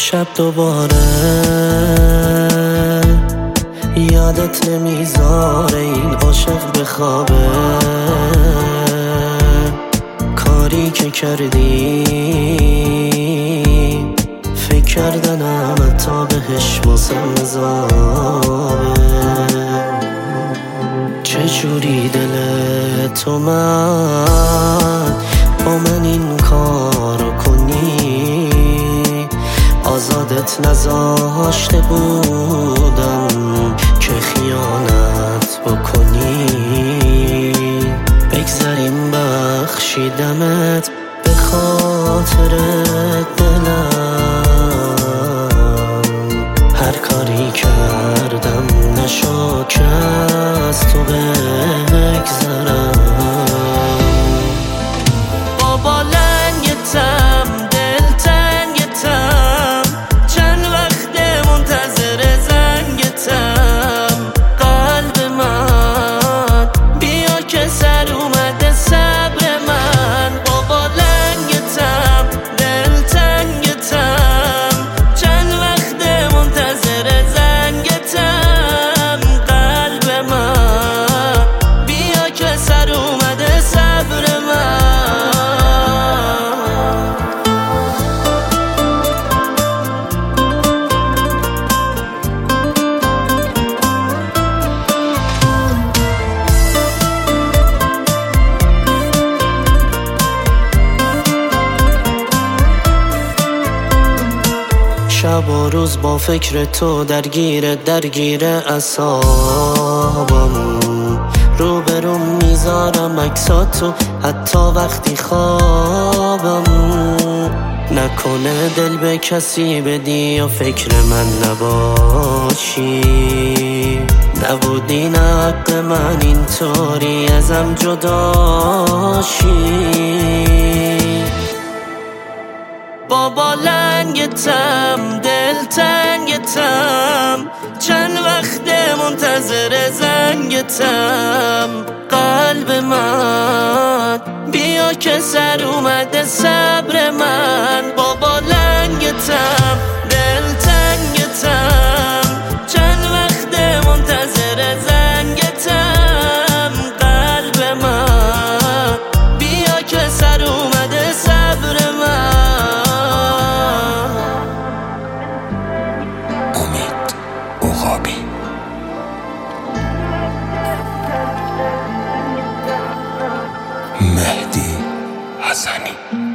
امشب دوباره یادت نمیذاره این عاشق بخوابه. کاری که کردی فکر کردنم حتی بهش واسم عذابه. چجوری دل تو من با من این کارو کنی؟ آزادت نذاشته بودم که خیانت بکنی. بگذاریم بخشیدمت به خاطر دلم. هر کاری کردم نشد که از تو بگذرم. بابا لنگتم دلتنگتم، چند وقت منتظر زنگتم. قلب من بیا که سر اومده صبر من. بابا لنگتم دلتنگتم، چند وقت منتظر زنگتم. قلب من بیا که سر اومده صبر من. شب و روز با فکر تو درگیر اعصابم. روبروم میذارم عکساتو حتی وقتی خوابم. نکنه دل به کسی بدی و فکر من نباشی. نبودی نه حق من اینطوری ازم جداشی. بابا لنگتم دلتنگتم، چند وقت منتظر زنگتم. قلب من بیا که سر اومده صبر من. بابا لنگتم دلتنگتم، چند وقت منتظر زنگتم. قلب من بیا که سر اومده صبر من. مهدی حسنی.